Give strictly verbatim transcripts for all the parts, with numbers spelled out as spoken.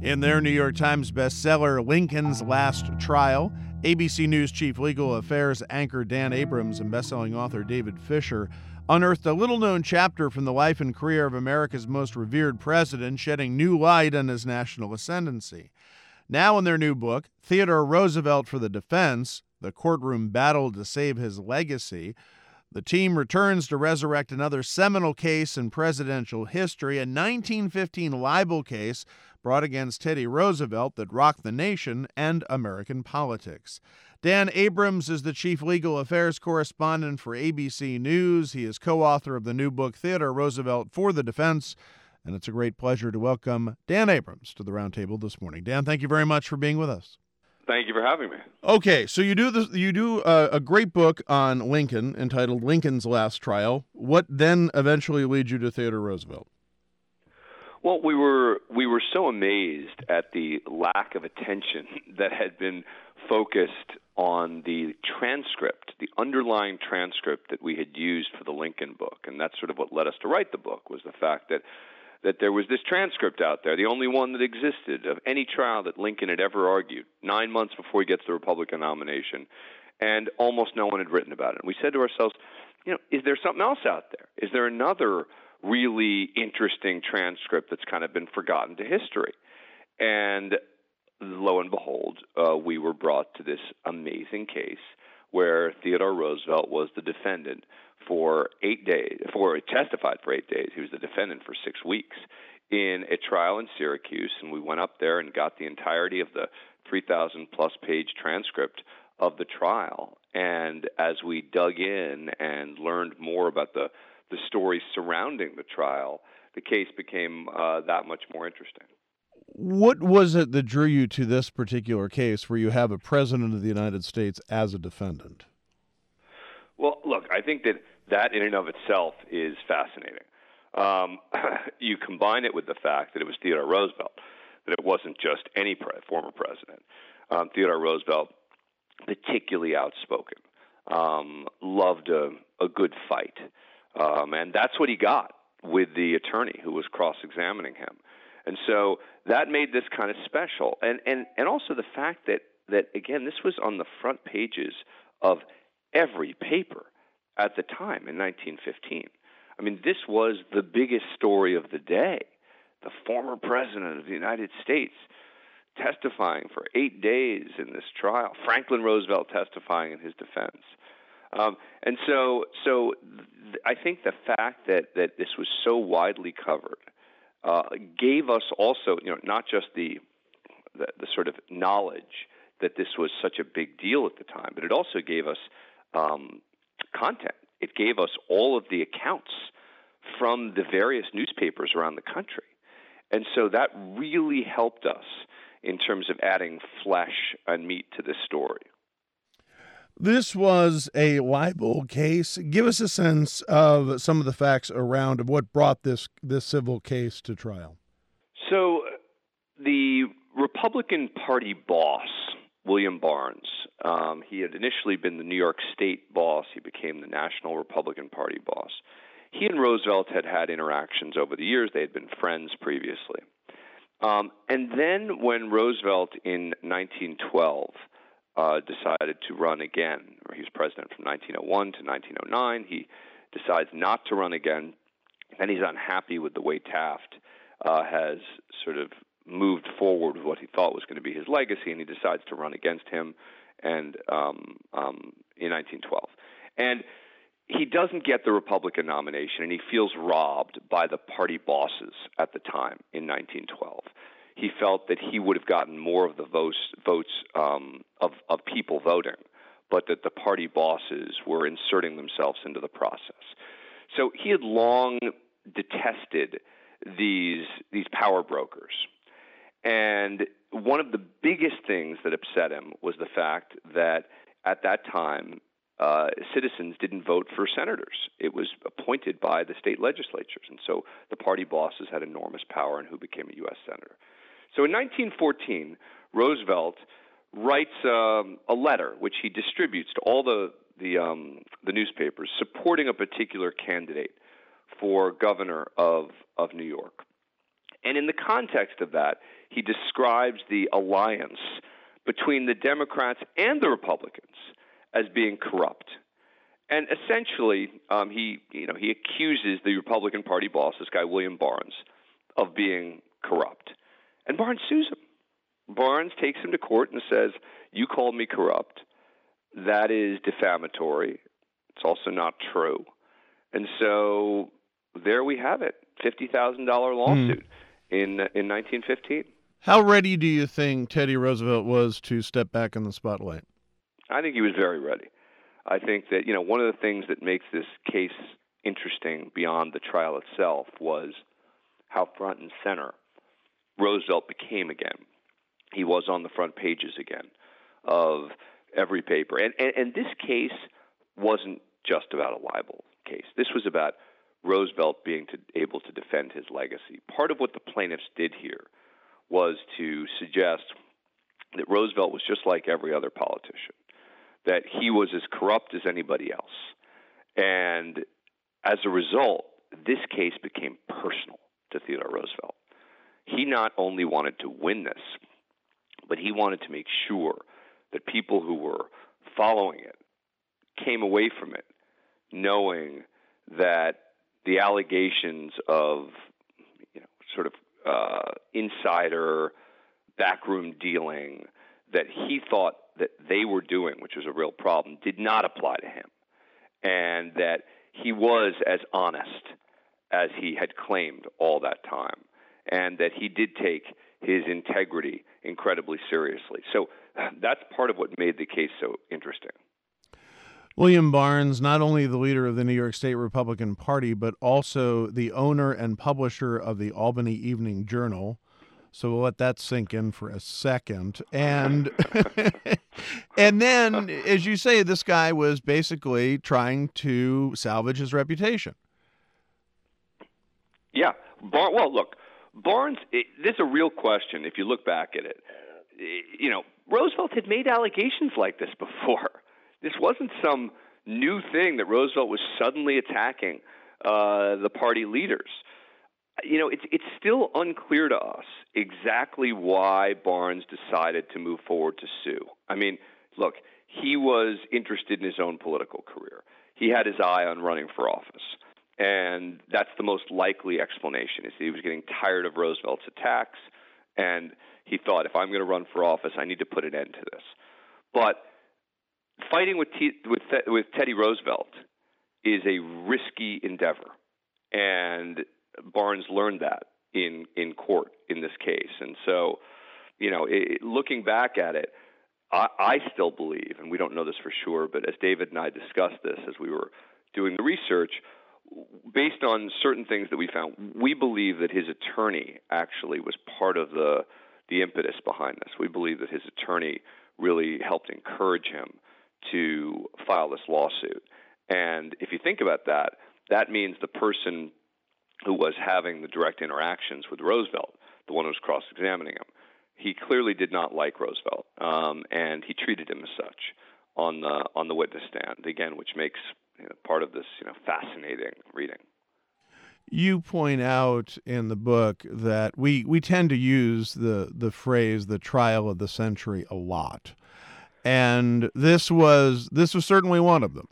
In their New York Times bestseller, Lincoln's Last Trial, A B C News chief legal affairs anchor Dan Abrams and bestselling author David Fisher unearthed a little-known chapter from the life and career of America's most revered president, shedding new light on his national ascendancy. Now in their new book, Theodore Roosevelt for the Defense, the courtroom battle to save his legacy, the team returns to resurrect another seminal case in presidential history, a nineteen fifteen libel case brought against Teddy Roosevelt that rocked the nation and American politics. Dan Abrams is the chief legal affairs correspondent for A B C News. He is co-author of the new book, Theodore Roosevelt for the Defense, and it's a great pleasure to welcome Dan Abrams to the roundtable this morning. Dan, thank you very much for being with us. Thank you for having me. Okay, so you do this, you do a, a great book on Lincoln entitled Lincoln's Last Trial. What then eventually leads you to Theodore Roosevelt? Well, we were we were so amazed at the lack of attention that had been focused on the transcript, the underlying transcript that we had used for the Lincoln book, and that's sort of what led us to write the book, was the fact that that there was this transcript out there, the only one that existed of any trial that Lincoln had ever argued, nine months before he gets the Republican nomination, and almost no one had written about it. And we said to ourselves, you know, is there something else out there? Is there another really interesting transcript that's kind of been forgotten to history? And lo and behold, uh, we were brought to this amazing case where Theodore Roosevelt was the defendant for eight days, for he testified for eight days. He was the defendant for six weeks in a trial in Syracuse, and we went up there and got the entirety of the three thousand plus page transcript of the trial. And as we dug in and learned more about the, the stories surrounding the trial, the case became uh, that much more interesting. What was it that drew you to this particular case where you have a president of the United States as a defendant? Well, look, I think that that in and of itself is fascinating. Um, you combine it with the fact that it was Theodore Roosevelt, that it wasn't just any pre- former president. Um, Theodore Roosevelt, particularly outspoken, um, loved a, a good fight. Um, and that's what he got with the attorney who was cross-examining him. And so that made this kind of special. And, and, and also the fact that, that, again, this was on the front pages of every paper at the time in nineteen fifteen. I mean, this was the biggest story of the day. The former president of the United States testifying for eight days in this trial. Franklin Roosevelt testifying in his defense. Um, and so so th- I think the fact that, that this was so widely covered uh, gave us also, you know, not just the, the the sort of knowledge that this was such a big deal at the time, but it also gave us um, content. It gave us all of the accounts from the various newspapers around the country. And so that really helped us in terms of adding flesh and meat to this story. This was a libel case. Give us a sense of some of the facts around of what brought this this civil case to trial. So the Republican Party boss, William Barnes, um, he had initially been the New York State boss. He became the National Republican Party boss. He and Roosevelt had had interactions over the years. They had been friends previously. Um, and then when Roosevelt in nineteen twelve uh, decided to run again, or he was president from nineteen oh one to nineteen oh nine, he decides not to run again, and he's unhappy with the way Taft uh, has sort of moved forward with what he thought was going to be his legacy, and he decides to run against him and um, um, in nineteen twelve. And he doesn't get the Republican nomination, and he feels robbed by the party bosses at the time in nineteen twelve. He felt that he would have gotten more of the votes, votes um, of, of people voting, but that the party bosses were inserting themselves into the process. So he had long detested these these power brokers. And one of the biggest things that upset him was the fact that at that time, uh, citizens didn't vote for senators. It was appointed by the state legislatures. And so the party bosses had enormous power in who became a U S senator. So in nineteen fourteen, Roosevelt writes um, a letter, which he distributes to all the, the, um, the newspapers, supporting a particular candidate for governor of, of New York. And in the context of that, he describes the alliance between the Democrats and the Republicans as being corrupt. And essentially, um, he, you know, he accuses the Republican Party boss, this guy William Barnes, of being corrupt. And Barnes sues him. Barnes takes him to court and says, "You called me corrupt. That is defamatory. It's also not true." And so there we have it, fifty thousand dollars lawsuit hmm. in in nineteen fifteen. How ready do you think Teddy Roosevelt was to step back in the spotlight? I think he was very ready. I think that, you know, one of the things that makes this case interesting beyond the trial itself was how front and center Roosevelt became again. He was on the front pages again of every paper. And, and, and this case wasn't just about a libel case. This was about Roosevelt being to, able to defend his legacy. Part of what the plaintiffs did here was to suggest that Roosevelt was just like every other politician, that he was as corrupt as anybody else. And as a result, this case became personal to Theodore Roosevelt. He not only wanted to win this, but he wanted to make sure that people who were following it came away from it knowing that the allegations of, you know, sort of uh, insider backroom dealing that he thought that they were doing, which was a real problem, did not apply to him, and that he was as honest as he had claimed all that time, and that he did take his integrity incredibly seriously. So that's part of what made the case so interesting. William Barnes, not only the leader of the New York State Republican Party, but also the owner and publisher of the Albany Evening Journal. So we'll let that sink in for a second. And and then, as you say, this guy was basically trying to salvage his reputation. Yeah. Bar- well, look, Barnes, it, this is a real question if you look back at it. You know, Roosevelt had made allegations like this before. This wasn't some new thing that Roosevelt was suddenly attacking uh, the party leaders. You know, it's it's still unclear to us exactly why Barnes decided to move forward to sue. I mean, look, he was interested in his own political career. He had his eye on running for office. And that's the most likely explanation, is that he was getting tired of Roosevelt's attacks, and he thought, if I'm going to run for office, I need to put an end to this. But fighting with, T- with, with Teddy Roosevelt is a risky endeavor, and Barnes learned that in, in court in this case. And so, you know, it, looking back at it, I, I still believe, and we don't know this for sure, but as David and I discussed this as we were doing the research, based on certain things that we found, we believe that his attorney actually was part of the the impetus behind this. We believe that his attorney really helped encourage him to file this lawsuit. And if you think about that, that means the person who was having the direct interactions with Roosevelt, the one who was cross-examining him, he clearly did not like Roosevelt, um, and he treated him as such on the on the witness stand, again, which makes, you know, part of this, you know, fascinating reading. You point out in the book that we, we tend to use the, the phrase "the trial of the century" a lot, and this was this was certainly one of them.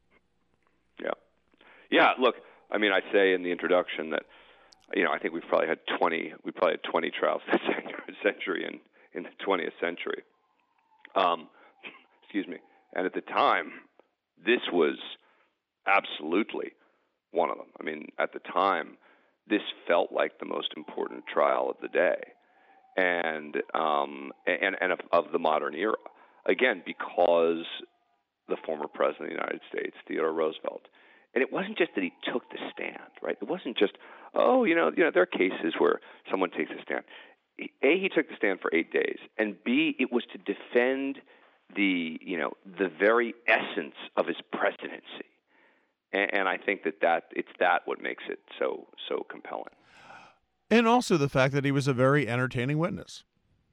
Yeah, yeah. Look, I mean, I say in the introduction that, you know, I think we've probably had twenty. We probably had twenty trials this century in in the twentieth century. Um, excuse me. And at the time, this was absolutely one of them. I mean, at the time, this felt like the most important trial of the day, and um, and and of, of the modern era. Again, because the former president of the United States, Theodore Roosevelt, and it wasn't just that he took the stand, right? It wasn't just, oh, you know, you know, there are cases where someone takes a stand. A, he took the stand for eight days, and B, it was to defend the, you know, the very essence of his presidency. And, and I think that, that it's that what makes it so so compelling. And also the fact that he was a very entertaining witness.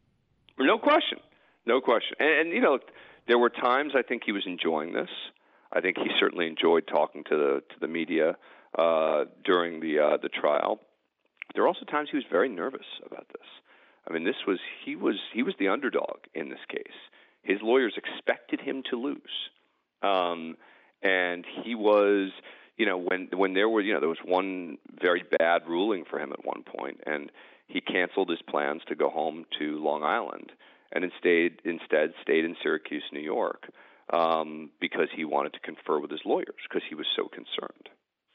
No question. No question. And, and you know, there were times I think he was enjoying this. I think he certainly enjoyed talking to the to the media uh, during the uh, the trial. There were also times he was very nervous about this. I mean, this was he was he was the underdog in this case. His lawyers expected him to lose, um, and he was, you know, when when there were, you know, there was one very bad ruling for him at one point, and he canceled his plans to go home to Long Island, and instead instead stayed in Syracuse, New York, um, because he wanted to confer with his lawyers because he was so concerned.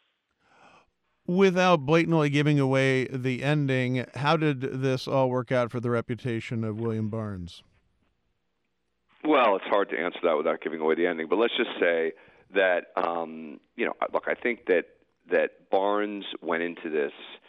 Without blatantly giving away the ending, how did this all work out for the reputation of William Barnes? Well, it's hard to answer that without giving away the ending, but let's just say that, um, you know, look, I think that that Barnes went into this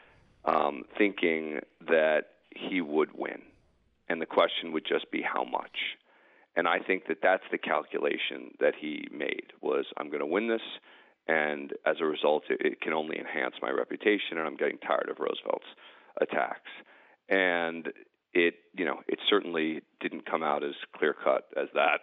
um, thinking that he would win, and the question would just be how much. And I think that that's the calculation that he made, was I'm going to win this, and as a result, it, it can only enhance my reputation, and I'm getting tired of Roosevelt's attacks. And it, you know, it certainly didn't come out as clear-cut as that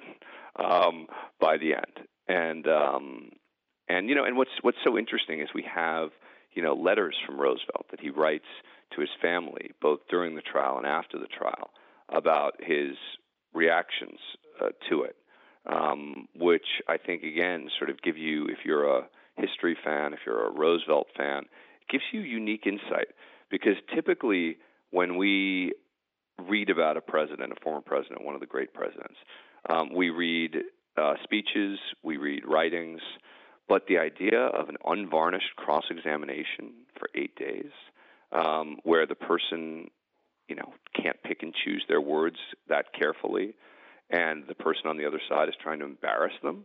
um, by the end. And um, and you know, and what's what's so interesting is we have, you know, letters from Roosevelt that he writes to his family, both during the trial and after the trial, about his reactions uh, to it. Um, which I think, again, sort of give you, if you're a history fan, if you're a Roosevelt fan, it gives you unique insight. Because typically when we read about a president, a former president, one of the great presidents, um, we read uh, speeches, we read writings, but the idea of an unvarnished cross-examination for eight days, um, where the person, you know, can't pick and choose their words that carefully, and the person on the other side is trying to embarrass them.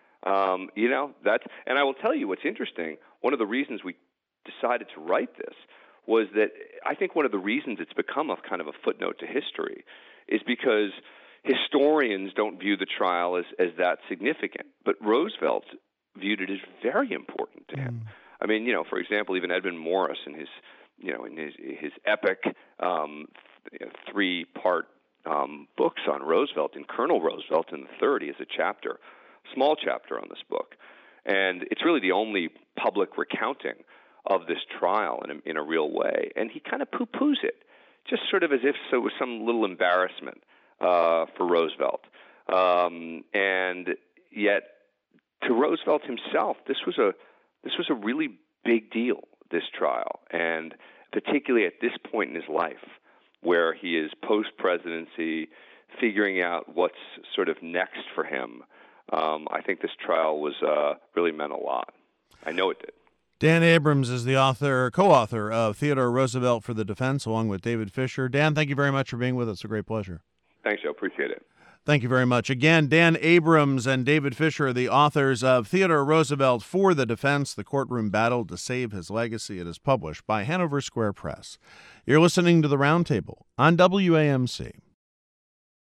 Um, you know, that's, and I will tell you what's interesting. One of the reasons we decided to write this was that I think one of the reasons it's become a kind of a footnote to history is because historians don't view the trial as, as that significant, but Roosevelt viewed it as very important to him. Mm. I mean, you know, for example, even Edmund Morris in his, you know, in his, his epic um, three-part Um, books on Roosevelt, and Colonel Roosevelt in the third, he has a chapter, small chapter on this book. And it's really the only public recounting of this trial in a, in a real way. And he kind of poo-poos it, just sort of as if so it was some little embarrassment uh, for Roosevelt. Um, and yet, to Roosevelt himself, this was a this was a really big deal, this trial, and particularly at this point in his life, where he is post-presidency, figuring out what's sort of next for him. Um, I think this trial was uh, really meant a lot. I know it did. Dan Abrams is the author, co-author of Theodore Roosevelt for the Defense, along with David Fisher. Dan, thank you very much for being with us. A great pleasure. Thanks, Joe. Appreciate it. Thank you very much. Again, Dan Abrams and David Fisher are the authors of Theodore Roosevelt for the Defense, The Courtroom Battle to Save His Legacy. It is published by Hanover Square Press. You're listening to The Roundtable on W A M C.